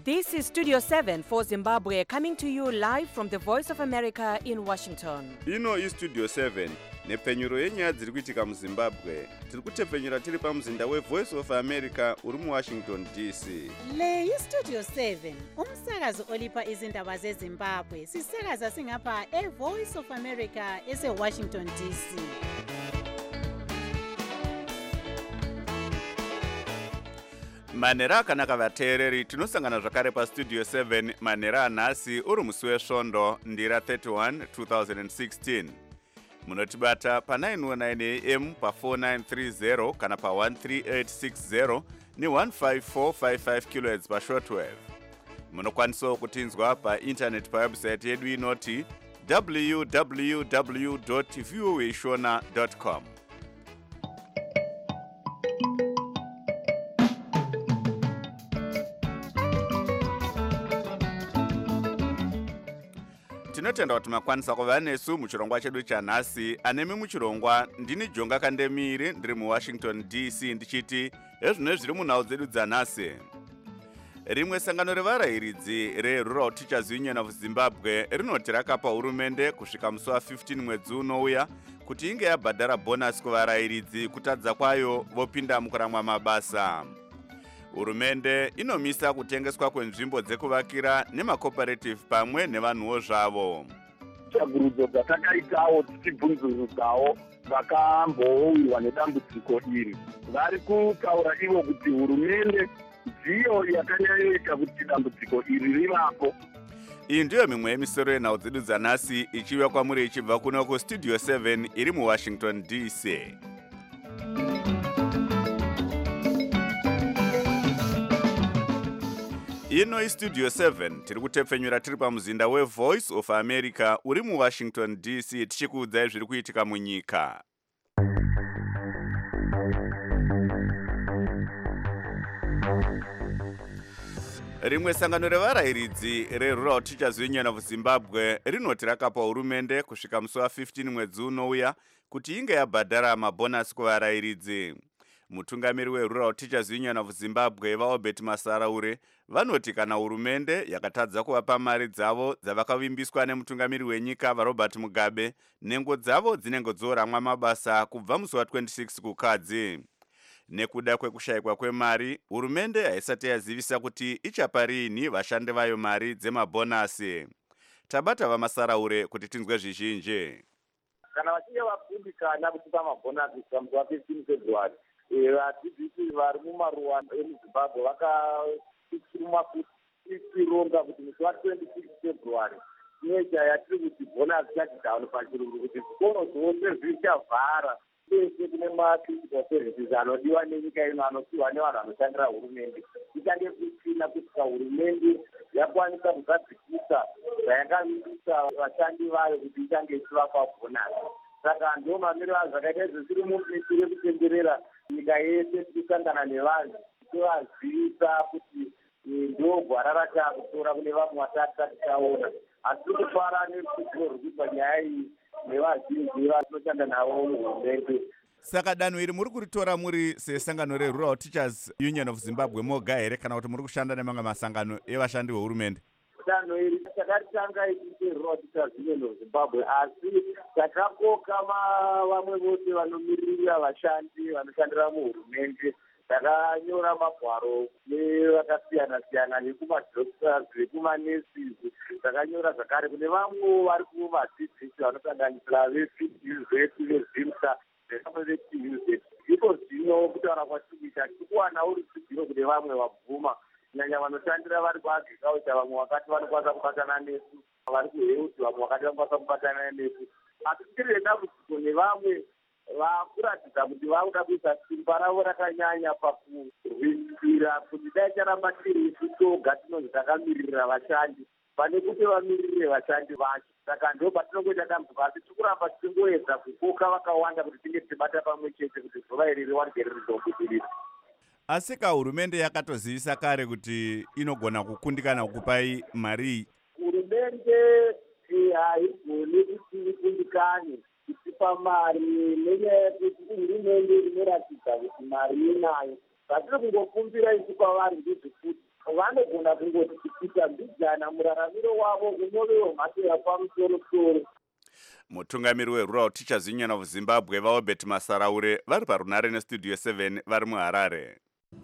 This is Studio 7 for Zimbabwe, coming to you live from the Voice of America in Washington. Ino iStudio 7 nepfenyuro yenyaya dziri kuitika muZimbabwe. Tiri kutepfenyura tiri pamuzinda weVoice of America uri muWashington DC. Le iStudio 7 umsakazo olipa izindaba zeZimbabwe sisakaza singapha eVoice of America eseWashington DC. Manera akanaka vateereri, tinosangana zvakare paStudio 7 manera anhasi uri musi wesvondo ndira 31 2016. Munotibata pa 919 AM pa 4930 kana pa 13860 ni 15455 kHz pa shortwave. Munokwanisawo kutinzwa pa internet pa website yedu inoti www.voashona.com. Tinotenda kuti makwanisa kuva nesu muchirongwa chedu chanhasi. Anemi muchirongwa ndini Jonga Kandemiri ndiri muWashington DC ndichiti ezvino zviri munhau dzedu dzanhasi. Rimwe sangano revarayiridzi reRural Teachers Union of Zimbabwe rinoti rakapa hurumende kusvika musi wa15 mwedzi unouya kuti inge yabhadhara bonasi kuvarayiridzi kutadza kwayo vopinda mukuramwa mabasa. Hurumende inomisa kutengeswa kwenzvimbo dzekuvakira nemacooperative pamwe nevanhuwo zvavo. Tsvagurudzo dzatakaitawo tichibvunzurudzawo vakambouyiwa nedambudziko iri vari kutaura ivo kuti hurumende ndiyo yakanyanyoita kuti dambudziko iri rivapo. Iyi ndiyo mimwe yemisoro yenhau dzedu dzanhasi ichiuya kwamuri ichibva kuno kuStudio 7 iri muWashington DC. Ino iStudio 7 tiri kutepfenyura tiri pamuzinda weVoice of America uri muWashington DC tichikuudzai zviri kuitika munyika. Rimwe sangano revarayiridzi reRural Teachers Union of Zimbabwe rinoti rakapa hurumende kusvika musi wa15 mwedzi unouya kuti inge yabhadhara mabonasi kuvarayiridzi. Mutungamiri weRural Teachers Union of Zimbabwe vaObert Masaraure vanoti kana hurumende yakatadza kuvapa mari dzavo dzavakavimbiswa nemutungamiri wenyika vaRobert Mugabe, nhengo dzavo dzinenge dzoramwa mabasa kubva musi wa26 kukadzi. Nekuda kwekushayikwa kwemari, hurumende haisati yazivisa kuti ichapa rini vashandi vayo mari dzemabonasi. Tabata vaMasaraure kuti tinzwe zvizhinji. Kana vachinge vakumbikana kuchipa mabonasi pamusi wa15 February, vadzidzisi vari mumaruwa emuZimbabwe vakachiruma kuchironga kuti musi wa26 February necha yatiri kuti bonasi shutdown pachirungu, kuti zvikoro zvose zvichavhara kwese kune macritical services anodiwa nenyika ino anopiwa nevanhu vanoshandira hurumende. Ichange kusina kusvika hurumende yakwanisa kugadzikisa zvayakavimbisa vashandi vayo kuti ichange ichivapa bonasi. Saka ndo mamiriro azvakaita izvo zviri mumisi rekutenderera nyika yese tichisangana nevanhu tivazivisa kuti ndo gwara ratakutora kune vamwe vatasati taona. Asi tiri kufara nerudzidziro ruri kuitwa nyaya iyi nevazhinji vanoshanda navo muhurumende. Saka danho iri muri kuritora muri sesangano reRural Teachers Union of Zimbabwe moga here kana kuti muri kushanda nemamwe masangano evashandi vehurumende? Danho iri takaritanga ichite Rural Teachers Union of Zimbabwe, asi takakoka vamwe vose vanomirira vashandi vanoshandira muhurumende. Takanyora magwaro nevakasiyana-siyana vekumadoctors, vekumanurses. Takanyora zvakare kune vamwe vari kumadzidzisi vanosanganisira veFIDUs, veZIMSA nevamwe veTUZ. Ipo zvino kutaura kwatikuita tikuwanawo rudzidziro kune vamwe vabvuma, kunyanya vanoshandira vari kuagriculture, vamwe vakati vanokwanisa kubatana nesu, vari kuhealth, vamwe vakati vanokwanisa kubatana nesu. Asi tiri dambudziko nevamwe vakuratidza kuti vakuda kuisa simba ravo rakanyanya pakurwisira kuti dai charamba tiri isu toga tinonzi takamirira vashandi pane kuti vamirire vashandi vacho. Saka ndo patinongoita dambudziko, asi tikuramba tichingoedza kukoka vakawanda kuti tinge tichibata pamwe chete kuti zuva iri riwanike riri dobudirira. Asi hurumende yakatozivisa kare kuti inogona kukundikana kupai mari. Hurumende haigoni kuti ikundikane kuchipa mari nenyaya yekuti hurumende inoratidza kuti mari inayo. Zvatiri kungokumbira isu kwavari ndezvekuti vanogona kungoti kutambidzana muraramiro wavo unove wemhando yapamusoro-soro. mutungamiri werural teachers union of zimbabwe vaobert masaraure vari parunare nestudio 7 vari muharare.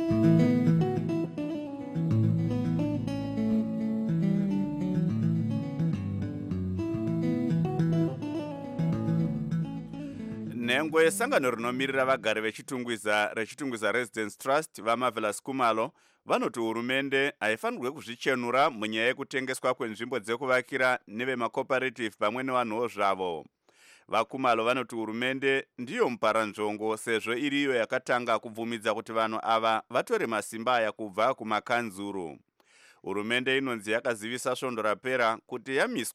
nhengo yesangano rinomirira vagari rechitungwiza residence trust vamarvelous kumalo vanoti hurumende haifanirwe kuzvichenura munyaya yekutengeswa kwenzvimbo dzekuvakira nevemacooperative pamwe nevanhuwo zvavo. vakumalo vanoti hurumende ndiyo muparanzvongo sezvo iriyo yakatanga kubvumidza kuti vanhu ava vatore masimba aya kubva kumakanzuru. hurumende inonzi yakazivisa svondo rapera kuti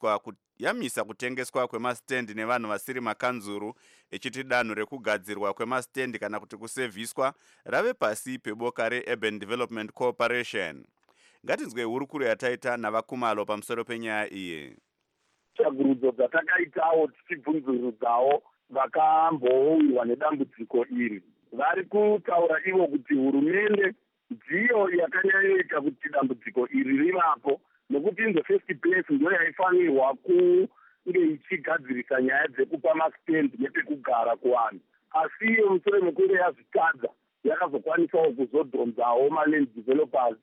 yamisa kutengeswa kwemastendi nevanhu vasiri makanzuru, ichiti danho rekugadzirwa kwemastendi kana kuti kusevhiswa rave pasi peboka reurban development corporation. ngatinzwe hurukuro yataita navakumalo pamusoro penyaya iyi. tsvagurudzo dzatakaitawo tichibvunzurudzawo vakambouyiwa nedambudziko iri vari kutaura ivo kuti hurumende ndiyo yakanyanyoita kuti dambudziko iri rivapo, nokuti in the first place ndo yaifanirwa kunge ichigadzirisa nyaya dzekupa mastendi nepekugara kuvanhu. asi iyo mushure mekunge yazvitadza yakazokwanisawo kuzodhonzawo maland developers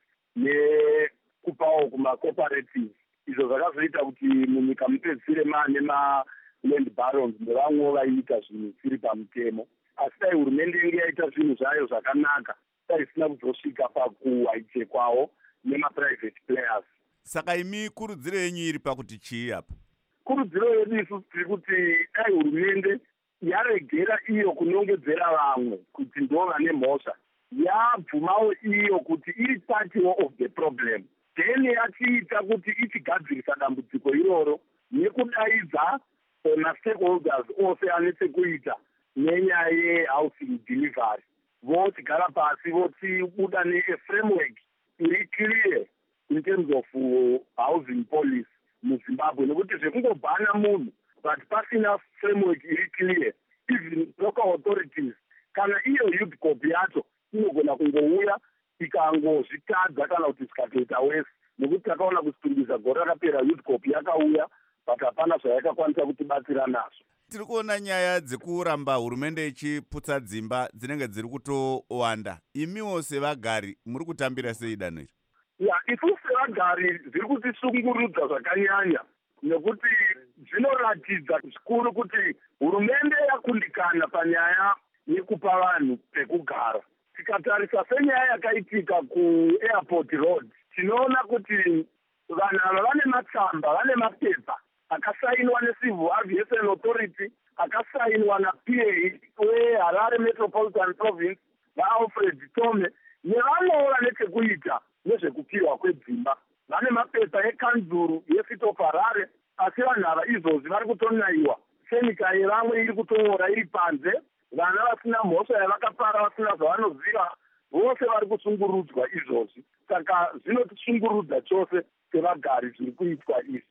nekupawo kumacooperative. izvo zvakazoita kuti munyika mupedzisire mane maland barons nevamwewo vaiita zvinhu zvisiri pamutemo. asi dai hurumende inge yaita zvinhu zvayo zvakanaka isina kuzosvika pakuhaitekwawo nemaprivate players. saka imi kurudziro yenyu iri pakuti chii apa? kurudziro yedu isusu tiri kuti dai hurumende yaregera iyo kunongedzera vamwe kuti ndo vane mhosva, yabvumawo iyo kuti iri partiwo of the problem, then yachiita kuti ichigadzirisa dambudziko iroro nekudaidza mastakeholders ose ane chekuita nenyaya yehousing delivery, vochigara pasi vochibuda ne-framework iri clear in terms of housing policy muzimbabwe, nekuti zvekungobhana munhu but pasina framework iri clear, even local authorities kana iyo youth corp yacho inogona kungouya ikangozvitadza kana kuti zvikatoita wese, nekuti takaona kusitungisa gore rakapera youth corp yakauya but hapana zvayakakwanisa kutibatsira nazvo. tiri kuona nyaya dzekuramba hurumende ichiputsa dzimba dzinenge dziri kutowanda. imiwo sevagari muri kutambira sei danho iri? isu sevagari zviri kutisungurudza zvakanyanya, nekuti zvinoratidza zvikuru kuti hurumende yakundikana panyaya yekupa vanhu pekugara. tikatarisa senyaya yakaitika kuairport road, tinoona kuti vanhu ava vane matsamba, vane mapepa akasainwa necivil aviation authority, akasainwa naPA weHarare metropolitan province vaAlfred Tome, nevamwewo vane chekuita nezvekupiwa kwedzimba. vane mapepa ekanzuru yesiti of Harare, asi vanhu ava izvozvi vari kutonaiwa. senika yevamwe iri kutoora iri panze, vana vasina mhosva yavakapara vasina zvavanoziva, vose vari kusungurudzwa izvozvi. saka zvinotisungurudza chose sevagari zviri kuitwa izvi.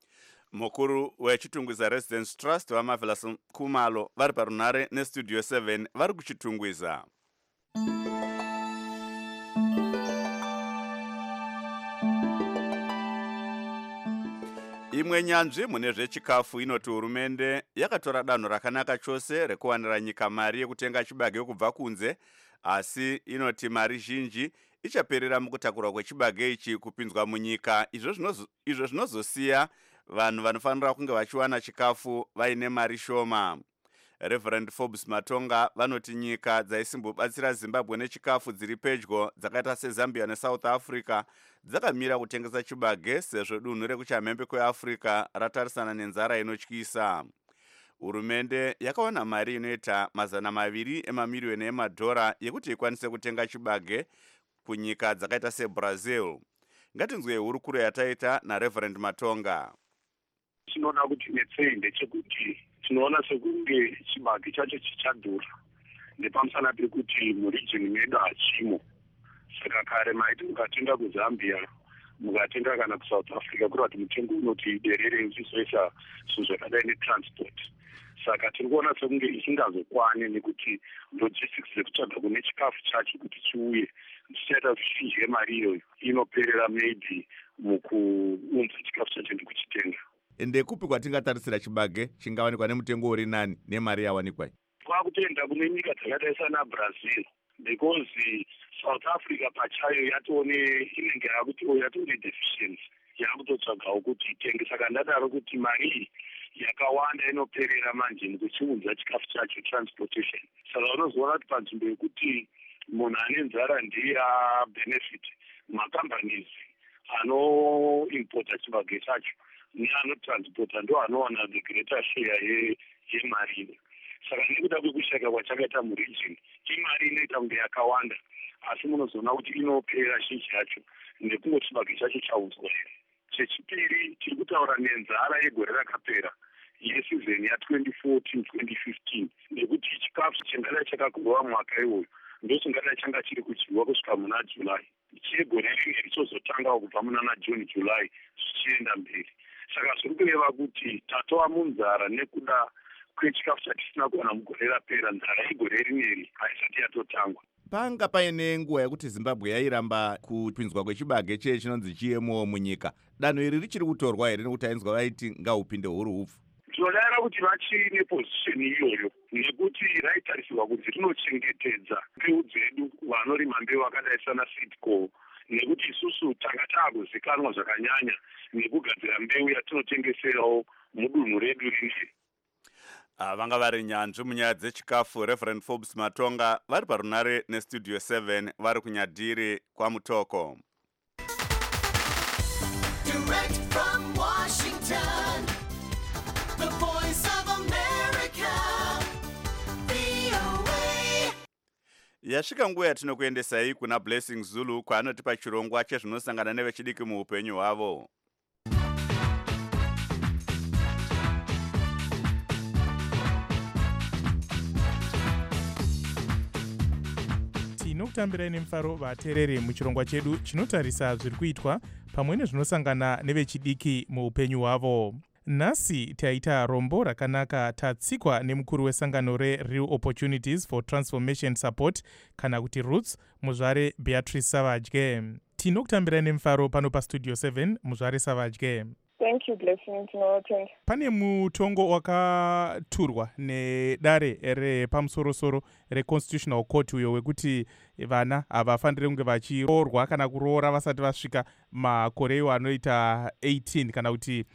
mukuru wechitungwiza residence trust vamarvelous kumalo vari parunare nestudio 7 vari kuchitungwiza. imwe nyanzvi mune zvechikafu inoti hurumende yakatora danho rakanaka chose rekuwanira nyika mari yekutenga chibage kubva kunze, asi inoti mari zhinji ichaperera mukutakurwa kwechibage ichi kupinzwa munyika, izvo zvinozosiya vanhu vanofanira kunge vachiwana chikafu vaine mari shoma. Reverend Forbes Matonga vanoti nyika dzaisimbobatsira Zimbabwe nechikafu dziri pedyo dzakaita seZambia neSouth Africa dzakamira kutengesa chibage sezvo dunhu rekuchamhembe kweAfrica ratarisana nenzara inotyisa. hurumende yakawana mari inoita $200 emamiliyoni emadhora yekuti ikwanise kutenga chibage kunyika dzakaita seBrazil. ngatinzwe hurukuro yataita naReverend Matonga. tinoda kuti netsei ndechekuti tinoona sekunge chibage chacho chichadhura nepamusana pekuti murijini medu hachimo. saka kare maiti mukatenga kuZambia, mukatenga kana kuSouth Africa, kuri kuti mutengo unoti derere uchizoisa zvinhu zvakadai netransport. saka tiri kuona sekunge isingazokwani nekuti logistics dzekutsvaga kune chikafu chacho kuti chiuye zvichaita kuti zhinji yemari iyoyo inoperera maybe mukuunza chikafu chacho ndikuchitenga. Ndekupi kwatingatarisira chibage chingawanikwa nemutengo uri nani nemari yawanikwa? Kwakutoenda kune nyika dzakadai sana Brazil because South Africa pachayo inenge yatone deficiency yakutotsvagawo kuti itenge. Saka ndadaro kuti mari yakawanda inoperera manje mukuchiunza chikafu chacho transportation. Saka unozoona kuti panzvimbo yekuti munhu ane nzara ndiye benefit, macompanies anoimpota chibage chacho neanotransporta ndo anowana the greater share yemari. Saka nekuda kwekushaka kwachakaita muregion, imari inoita kunge yakawanda asi munozoona kuti inopera zhinji yacho nekungoti chibage chacho chaunzwa here. Chechipiri, tiri kutaura nenzara yegore rakapera yesizeni ya2014-2015 nekuti chikafu chingadai chakagrowa mwaka iwoyo ndochingadai changa chiri kudyiwa kusvika muna July. Chegore ringe richozotanga kubva muna June, July zvichienda mberi. Saka zviri kureva kuti tatova munzara nekuda kwechikafu chatisina kuwana mugore rapera. Nzara yegore rineri haisati yatotangwa. Panga paine nguva yekuti Zimbabwe yairamba kupinzwa kwechibage chinonzi GMO munyika. Danho iri richiri kutorwa here nekuti ainzwa vaiti ngaupinde huru-hupfu? Tinodara kuti vachine position iyoyo nekuti raitarisirwa kuti rinochengetedza mbeu dzedu vanorima mbeu vakadai sana Seedco, nekuti isusu tanga taakuzikanwa zvakanyanya nekugadzira mbeu yatinotengeserawo mudunhu redu rineri. Vanga vari nyanzvi munyaya dzechikafu Reverend Forbes Matonga vari parunare nestudio 7 vari kunyadhiri kwaMutoko. Direct from Washington, the voice of America, VOA. Yasvika nguva yatinokuendesai kuna Blessing Zulu kwaanotipa chirongwa chezvinosangana nevechidiki muupenyu hwavo. Tinokutambirai nemufaro vateereri muchirongwa chedu chinotarisa zviri kuitwa pamwe nezvinosangana nevechidiki muupenyu hwavo. Nhasi taita rombo rakanaka tatsikwa nemukuru wesangano reReal Opportunities for Transformation Support kana kuti Roots, muzvare Beatrice Savage. Tinokutambirai nemufaro pano pastudio 7, muzvare Savage. Thank you, Blessing. Tinotenda. Pane mutongo wakaturwa nedare repamusoro-soro reConstitutional Court uyo wekuti vana havafaniri kunge vachiroorwa kana kuroora vasati vasvika makore iwo anoita 18 kana kuti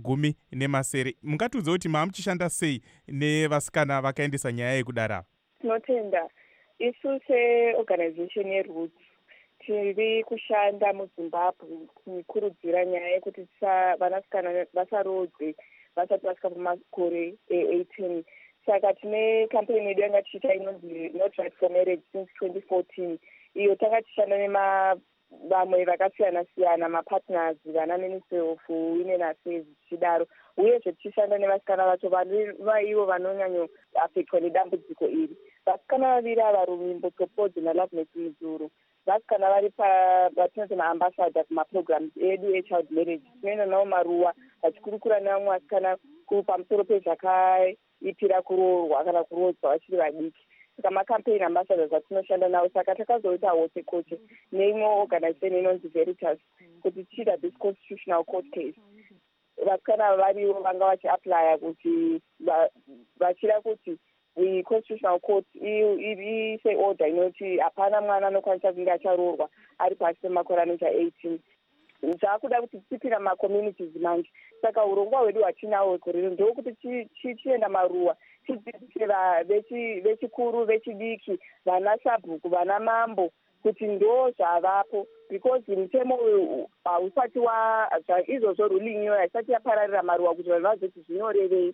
10. Mungatiudze kuti muchishanda sei nevasikana vakaendesa nyaya yekudara? Tinotenda. Isu seorganization yeRoots tiri kushanda muZimbabwe kukurudzira nyaya yekuti vanasikana vasarodzwe vasati vasvika pamakore 18. Saka tine campaign yedu yanga tichiita inonzi Not Right for Marriage since 2014. Iyo tanga tichishanda vamwe vakasiyana-siyana, mapartners, vana Ministry of Women Affairs zvichidaro, uyezve tichishanda nevasikana vacho vaivo vanonyanyo affectwa nedambudziko iri. Vasikana vaviri ava Rumimbo Tsopodzi naLoveness Mudzuru vasikana vari vatinoti maambassador kumaprograms edu echild marriage. Tinoenda navo maruwa vachikurukura nevamwe vasikana pamusoro pezvakaitira kuroorwa kana kurodzwa vachiri vadiki. Saka macampaign ambassadors atinoshanda navo. Saka takazoita hosekoche neimwe organization inonzi Veritas kuti tichiita this constitutional court case. Vasikana varivo vanga vachiaplya kuti vachida kuti constitutional court ise order inoti hapana mwana anokwanisa kunge acharoorwa ari pasi pemakore anoita 18. Zvakuda kuti tipira macommunities manje. Saka urongwa hwedu hwatinahwo gore rino ndokuti tichienda maruwa tidzidzise vechikuru, vechidiki, vana sabhuku, vana mambo kuti ndo zvavapo, because mutemo uyu hausati izvozvo ruling iyoyo haisati yapararira maruwa kuti vanhu vazoti zvinyorevei.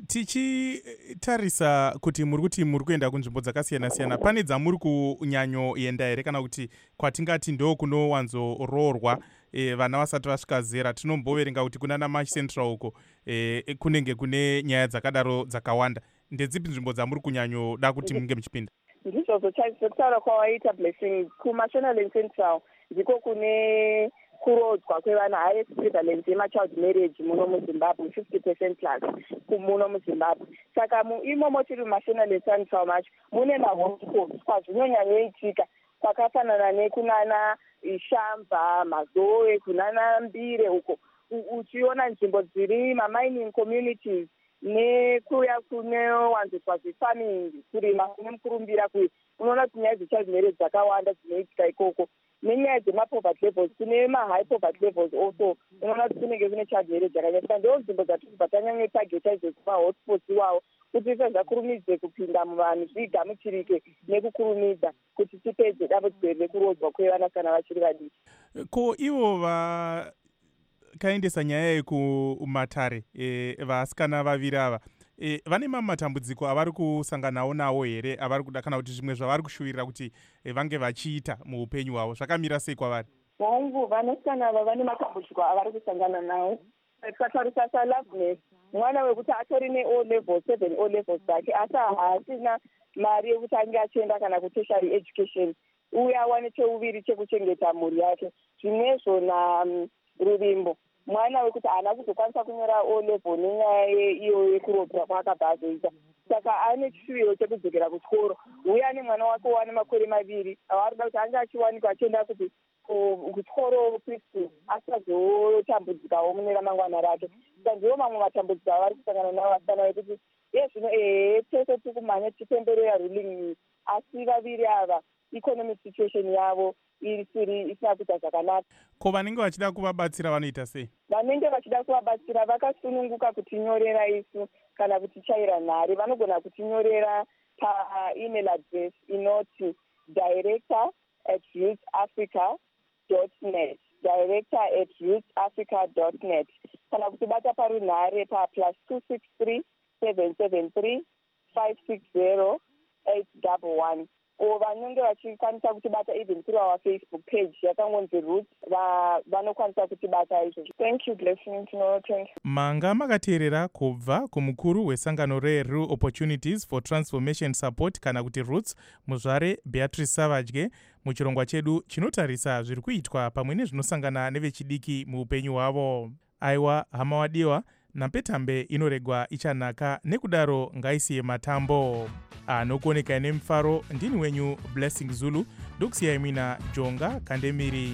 Tichitarisa kuti muri kuenda kunzvimbo dzakasiyana-siyana, pane dzamuri kunyanyoenda here kana kuti kwatingati ndo kunowanzoroorwa vana vasati vasvika zera? Tinomboverenga kuti kuna naMarch Central uko kunenge kune nyaya dzakadaro dzakawanda. Ndedzipi nzvimbo dzamuri kunyanyoda kuti munge muchipinda? Ndizvozvo sekutaura kwawaita Blessing, kuMashonaland Central ndiko kune kurodzwa kwevana, highest prevalence yemachild marriage muno muzimbabwe, 50% plus muno muzimbabwe. Saka imomo tiri mumationalist sanitral march mune mahotpots kwazvinonyanyoitika kwakafanana nekunana Shamba, Mazoe, kunana Mbire uko uchiona nzvimbo dziri mamining communities nekuya kunowanziswa zvefarming, kurima kune mukurumbira unoona kuti nyaya dzechild marriage dzakawanda dzinoitika ikoko, nenyaya dzemapoverty levels kune mahigh poverty levels also unoona kuti kunenge kune child marriage yakanyanyisa. Ndoo nzvimbo dzatirikubva tanyanyotageta izvo kumahotspots iwawo kuti zvakurumidze kupinda muvanhu zvigamuchirike nekukurumidza kuti tipedze dambudziko rekurodzwa kwevanasikana vachiri vadiki. Ko ivo vakaendesa nyaya yekumatare vasikana vaviri ava vane mamwe matambudziko avari kusanganawo nawo here, avari kuda kana kuti zvimwe zvavari kushuvirira kuti vange vachiita muupenyu hwavo zvakamira sei kwavari? Vangu vanasikana ava vane matambudziko avari kusangana nawo. Tikatarisa saLoveness, mwana wekuti atori ne-O levels, 7 O levels dzake, asi haasina mari yekuti ange achienda kana kutertiary education, uye awane cheuviri chekuchengeta mhuri yake. Zvimwezvo naRuvimbo, mwana wekuti haana kuzokwanisa kunyora O level nenyaya iyo yekurodzwa kwaakabva azoita. Saka ane chishuviro chekudzokera kuchikoro. Uye ane mwana wake wane makore 2 avari kuda kuti ange achiwanikwa achienda kuchikoro kristu asazotambudzikawo mune ramangwana rake. Saka ndiwo mamwe matambudziko avari kusangana nawo vasikana vekuti zvino tese tiri kumhanya tichipemberera ruling, asi vaviri ava economic situation yavo isina kuita zvakanaka. Ko vanenge vachida kuvabatsira vanoita sei? Vanenge vachida kuvabatsira vakasununguka kutinyorera isu kana kutichaira nhare. Vanogona kutinyorera paemail address inoti director@youthafrica.net, director@youthafrica.net, kana kutibata parunhare +263 773 560 811. O vanenge vachikwanisa kutibata even through our Facebook page yakangonzi Roots, vanokwanisa kutibata izvozvo. Thank you, Blessing. Tinotenda. Manga makateerera kubva kumukuru wesangano reReal Opportunities for Transformation Support kana kuti Roots, muzvare Beatrice Savage, muchirongwa chedu chinotarisa zviri kuitwa pamwe nezvinosangana nevechidiki muupenyu hwavo. Aiwa hama wadiwa, Napetambe inoregwa ichanaka, nekudaro ngaisiye matambo. Anokuoneka nemufaro, ndini wenyu Blessing Zulu, ndokusiyai mina Jonga Kandemiri.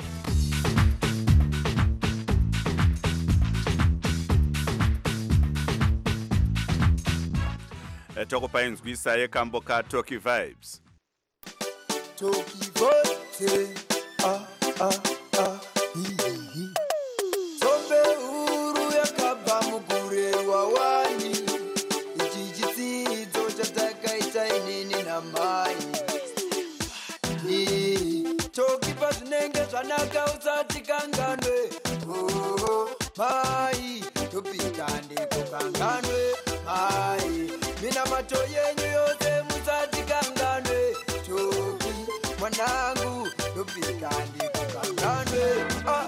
Tokupa inzwisa yekambo ka Toki Vibes. Toki Vibes, Tombe uru yakabva mugurerwa wani, ichi chidzidzo chatakaita inini namai. Toki pazvinenge zvanaka usati kanganwe, mai topika ndiko kanganwe, mai mina mato yenyu yose musati kanganwe. Toki mwanangu topika ndiko kanganwe.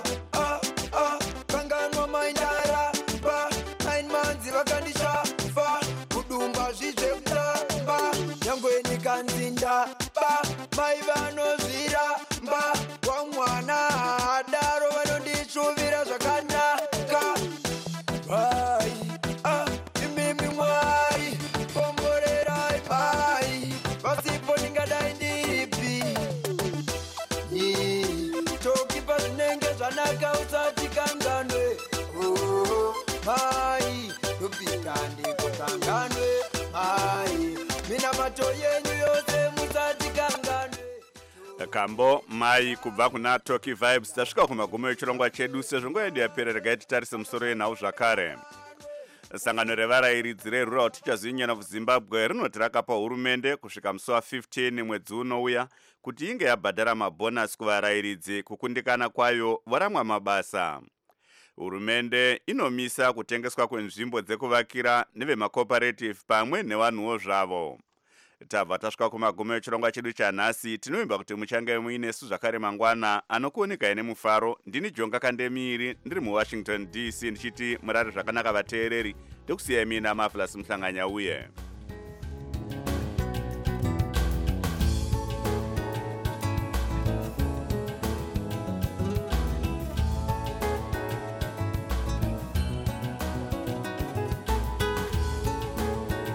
Kanganwa maindara pa 9 manzi vakandisha fa kudumba zvizve kutamba nyangweni kanzinda pa mai vanozvira mba wamwana adaro vanondishuvira zvakanaka. Bai imimi mwari pomborerai bai pasipo ndingadai ndiripi. Toki pazvinenge zvanaka usati kanganwe, mai topika ndiko kanganwe, mai mina mato yenyu yose musati kanganwe. Kambo mai kubva kuna Toki Vibes. Tasvika kumagumo echirongwa chedu, sezvo nguva yedu yapera regai titarise musoro yenhau zvakare. Sangano revarairidzi reRural Teachers Union of Zimbabwe rinoti rakapa hurumende kusvika musi wa15 mwedzi unouya kuti inge yabhadhara mabhonasi kuvarairidzi kukundikana kwayo varamwa mabasa. Hurumende inomisa kutengeswa kwenzvimbo dzekuvakira nevemacooperative pamwe nevanhuwo zvavo. Tabva tasvika kumagumo echirongwa chedu chanhasi. Tinovimba kuti muchange muinesu zvakare mangwana. Anokuoneka ine mufaro, ndini Jonga Kandemiri, ndiri muWashington DC, ndichiti murari zvakanaka vateereri, ndokusiyai mina Marvelous Mhlanganya uye.